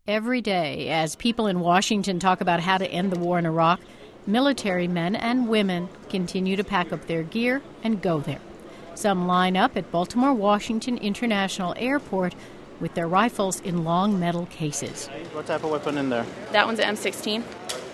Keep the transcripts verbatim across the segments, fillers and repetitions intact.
Every day, as people in Washington talk about how to end the war in Iraq, military men and women continue to pack up their gear and go there. Some line up at Baltimore Washington International Airport with their rifles in long metal cases. What type of weapon in there? That one's an M sixteen.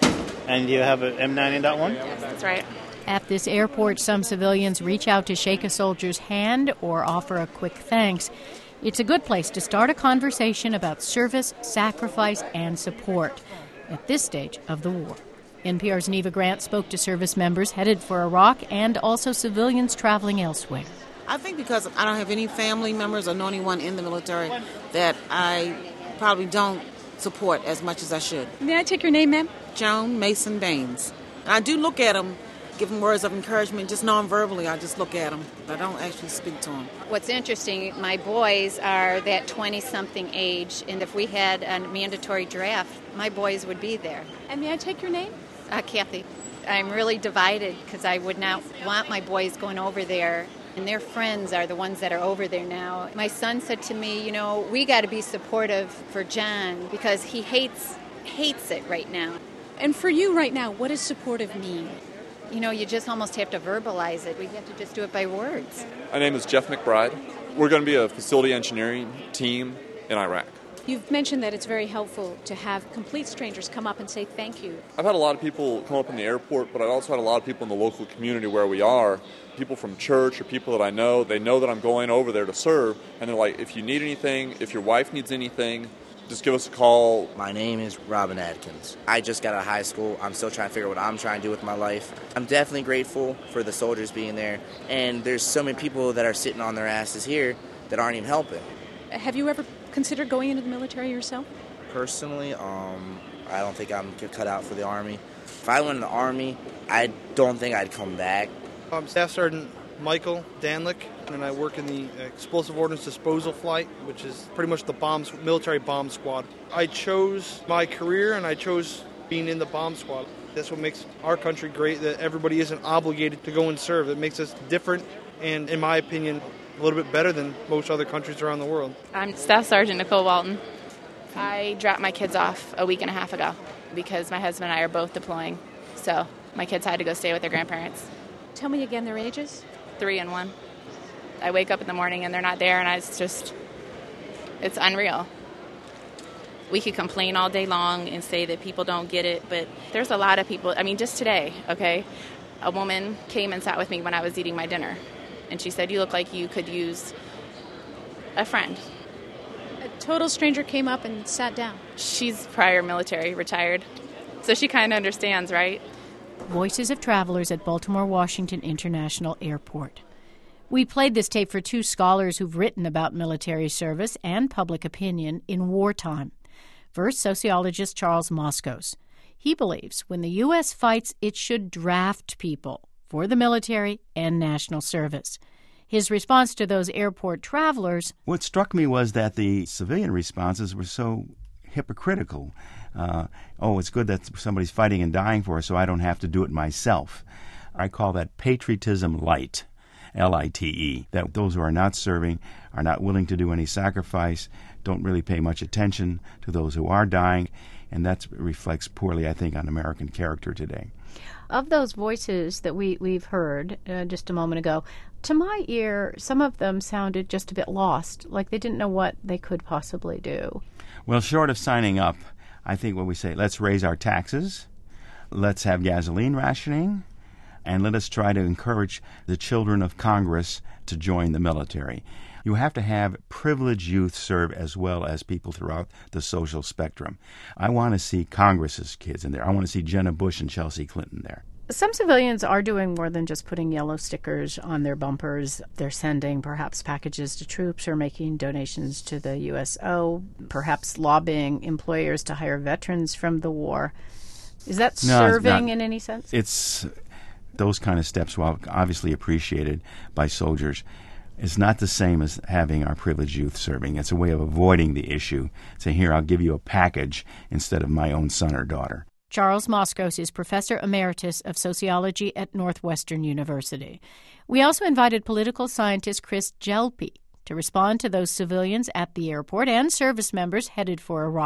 And you have an M ninety, that one? Yes, that's right. At this airport, some civilians reach out to shake a soldier's hand or offer a quick thanks. It's a good place to start a conversation about service, sacrifice, and support at this stage of the war. N P R's Neva Grant spoke to service members headed for Iraq and also civilians traveling elsewhere. I think because I don't have any family members or know anyone in the military that I probably don't support as much as I should. May I take your name, ma'am? Joan Mason Baines. And I do look at them, give them words of encouragement, just non-verbally. I just look at them. I don't actually speak to them. What's interesting, my boys are that twenty-something age, and if we had a mandatory draft, my boys would be there. And may I take your name? Uh, Kathy. I'm really divided because I would not want my boys going over there, and their friends are the ones that are over there now. My son said to me, you know, we got to be supportive for John because he hates hates it right now. And for you right now, what does supportive mean? You know, you just almost have to verbalize it. We have to just do it by words. My name is Jeff McBride. We're going to be a facility engineering team in Iraq. You've mentioned that it's very helpful to have complete strangers come up and say thank you. I've had a lot of people come up in the airport, but I've also had a lot of people in the local community where we are, people from church or people that I know. They know that I'm going over there to serve, and they're like, if you need anything, if your wife needs anything, just give us a call. My name is Robin Adkins. I just got out of high school. I'm still trying to figure out what I'm trying to do with my life. I'm definitely grateful for the soldiers being there, and there's so many people that are sitting on their asses here that aren't even helping. Have you ever considered going into the military yourself? Personally, um, I don't think I'm cut out for the Army. If I went in the Army, I don't think I'd come back. I'm Staff Sergeant Michael Danlick, and I work in the Explosive Ordnance Disposal Flight, which is pretty much the bombs, military bomb squad. I chose my career, and I chose being in the bomb squad. That's what makes our country great, that everybody isn't obligated to go and serve. It makes us different, and in my opinion, a little bit better than most other countries around the world. I'm Staff Sergeant Nicole Walton. I dropped my kids off a week and a half ago because my husband and I are both deploying. So my kids had to go stay with their grandparents. Tell me again their ages. Three and one. I wake up in the morning and they're not there, and I it's just, it's unreal. We could complain all day long and say that people don't get it, but there's a lot of people. I mean, just today, okay, a woman came and sat with me when I was eating my dinner. And she said, you look like you could use a friend. A total stranger came up and sat down. She's prior military, retired. So she kind of understands, right? Voices of travelers at Baltimore Washington International Airport. We played this tape for two scholars who've written about military service and public opinion in wartime. First, sociologist Charles Moskos. He believes when the U S fights, it should draft people for the military and national service. His response to those airport travelers... What struck me was that the civilian responses were so hypocritical. Uh, oh, it's good that somebody's fighting and dying for us, so I don't have to do it myself. I call that patriotism light, L I T E, that those who are not serving, are not willing to do any sacrifice, don't really pay much attention to those who are dying, and that reflects poorly, I think, on American character today. Of those voices that we, we've heard uh, just a moment ago, to my ear, some of them sounded just a bit lost, like they didn't know what they could possibly do. Well, short of signing up, I think when we say, let's raise our taxes, let's have gasoline rationing, and let us try to encourage the children of Congress to join the military. You have to have privileged youth serve as well as people throughout the social spectrum. I want to see Congress's kids in there. I want to see Jenna Bush and Chelsea Clinton there. Some civilians are doing more than just putting yellow stickers on their bumpers. They're sending perhaps packages to troops or making donations to the U S O, perhaps lobbying employers to hire veterans from the war. Is that no, serving not, in any sense? It's those kind of steps, while obviously appreciated by soldiers, it's not the same as having our privileged youth serving. It's a way of avoiding the issue. Say, here, I'll give you a package instead of my own son or daughter. Charles Moskos is Professor Emeritus of Sociology at Northwestern University. We also invited political scientist Chris Gelpi to respond to those civilians at the airport and service members headed for Iraq.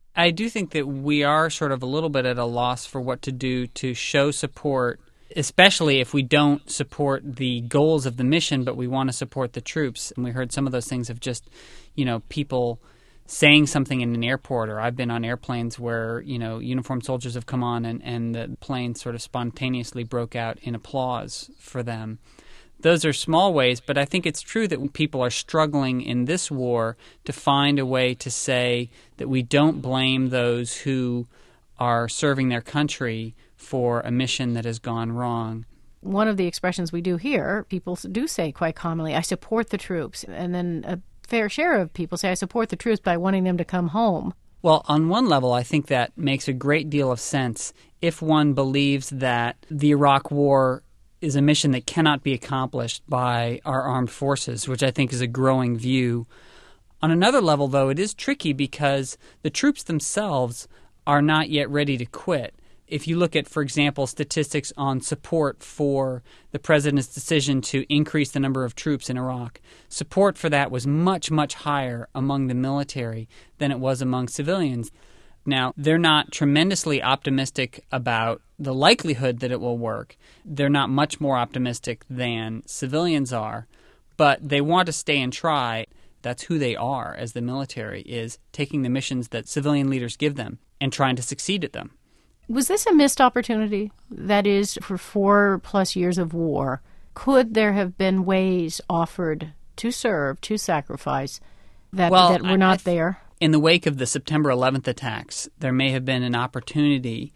I do think that we are sort of a little bit at a loss for what to do to show support, especially if we don't support the goals of the mission, but we want to support the troops. And we heard some of those things of just, you know, people saying something in an airport, or I've been on airplanes where, you know, uniformed soldiers have come on and, and the plane sort of spontaneously broke out in applause for them. Those are small ways, but I think it's true that people are struggling in this war to find a way to say that we don't blame those who are serving their country for a mission that has gone wrong. One of the expressions we do hear, people do say quite commonly, I support the troops. And then a fair share of people say, I support the troops by wanting them to come home. Well, on one level, I think that makes a great deal of sense if one believes that the Iraq War is a mission that cannot be accomplished by our armed forces, which I think is a growing view. On another level, though, it is tricky because the troops themselves are not yet ready to quit. If you look at, for example, statistics on support for the president's decision to increase the number of troops in Iraq, support for that was much, much higher among the military than it was among civilians. Now, they're not tremendously optimistic about the likelihood that it will work. They're not much more optimistic than civilians are, but they want to stay and try. That's who they are as the military, is taking the missions that civilian leaders give them and trying to succeed at them. Was this a missed opportunity? That is, for four plus years of war, could there have been ways offered to serve, to sacrifice, that, well, that were not I, I th- there? In the wake of the September eleventh attacks, there may have been an opportunity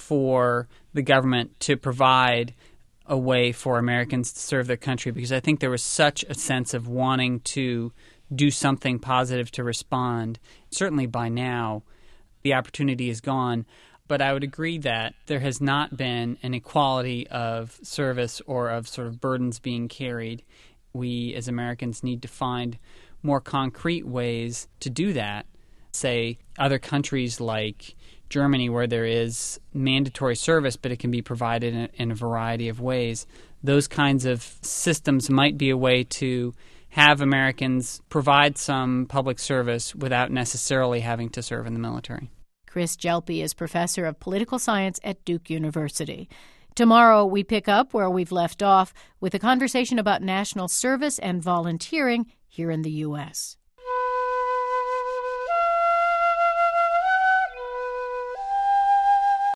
for the government to provide a way for Americans to serve their country, because I think there was such a sense of wanting to do something positive to respond. Certainly by now, the opportunity is gone. But I would agree that there has not been an equality of service or of sort of burdens being carried. We as Americans need to find more concrete ways to do that. Say other countries like Germany, where there is mandatory service, but it can be provided in, in a variety of ways. Those kinds of systems might be a way to have Americans provide some public service without necessarily having to serve in the military. Chris Gelpi is professor of political science at Duke University. Tomorrow we pick up where we've left off with a conversation about national service and volunteering here in the U S